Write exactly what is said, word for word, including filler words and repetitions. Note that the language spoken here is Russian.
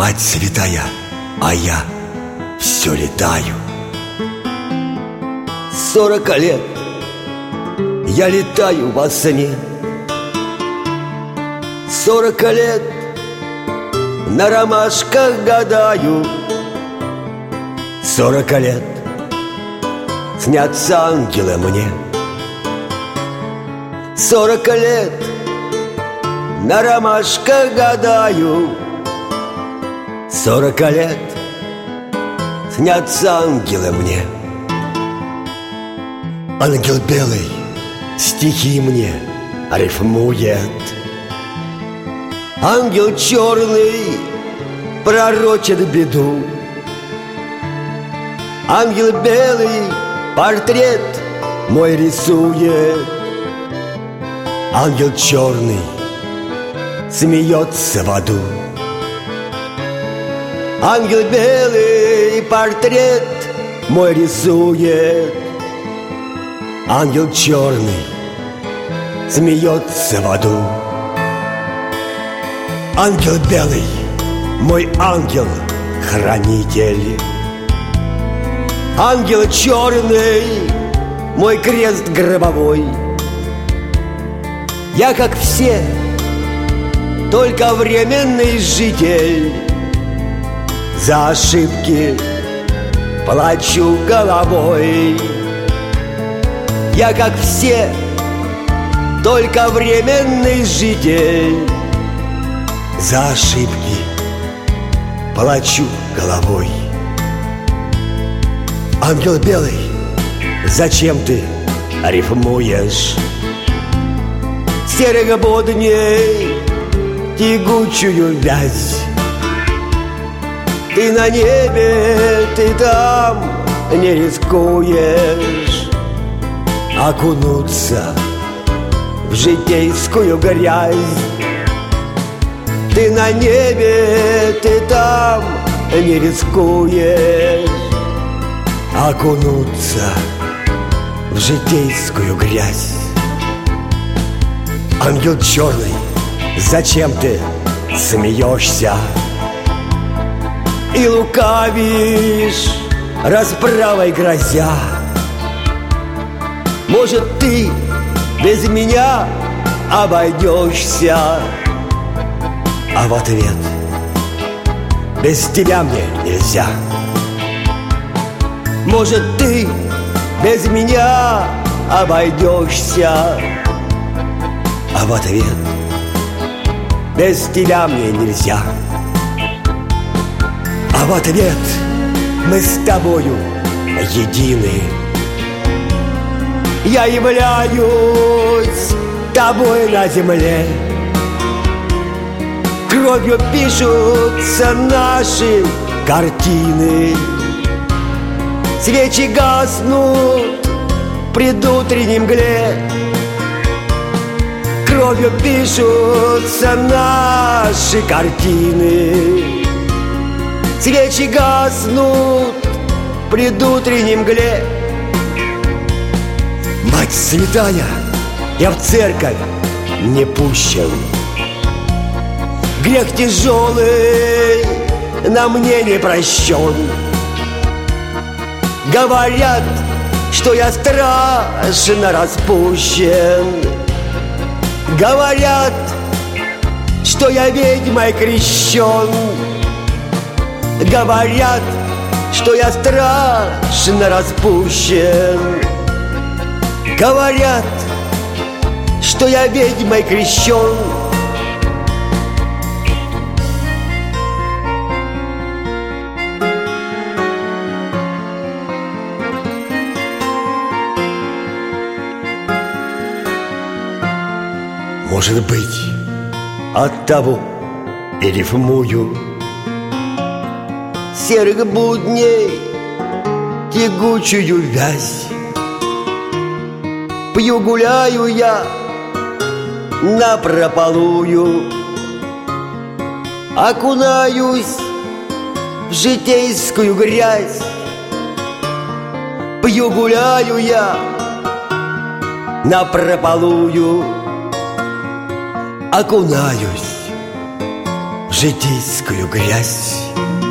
Мать святая, а я все летаю. Сорок лет я летаю во сне. Сорок лет на ромашках гадаю. Сорок лет снятся ангелы мне. Сорок лет на ромашках гадаю. Сорок лет снятся ангелы мне. Ангел белый стихи мне рифмует. Ангел черный пророчит беду. Ангел белый портрет мой рисует. Ангел черный смеется в аду. Ангел белый портрет мой рисует. Ангел черный смеется в аду. Ангел белый, мой ангел-хранитель. Ангел черный, мой крест гробовой. Я, как все, только временный житель. За ошибки плачу головой. Я, как все, только временный житель. За ошибки плачу головой. Ангел белый, зачем ты рифмуешь серых будней тягучую вязь? Ты на небе, ты там не рискуешь окунуться в житейскую грязь. Ты на небе, ты там не рискуешь окунуться в житейскую грязь. Ангел черный, зачем ты смеешься и лукавишь, расправой грозя? Может, ты без меня обойдешься? А в ответ: без тебя мне нельзя. Может, ты без меня обойдешься? А в ответ: без тебя мне нельзя. А в ответ: мы с тобою едины. Я являюсь тобой на земле. Кровью пишутся наши картины. Свечи гаснут в предутренней мгле. Кровью пишутся наши картины. Свечи гаснут в предутренней мгле. Мать святая, я в церковь не пущен. Грех тяжелый на мне не прощен. Говорят, что я страшно распущен. Говорят, что я ведьмой крещен. Говорят, что я страшно распущен. Говорят, что я ведьмой крещен. Может быть, оттого и рифмую серых будней тягучую вязь. Пью, гуляю я напропалую, окунаюсь в житейскую грязь. Пью, гуляю я напропалую, окунаюсь в житейскую грязь.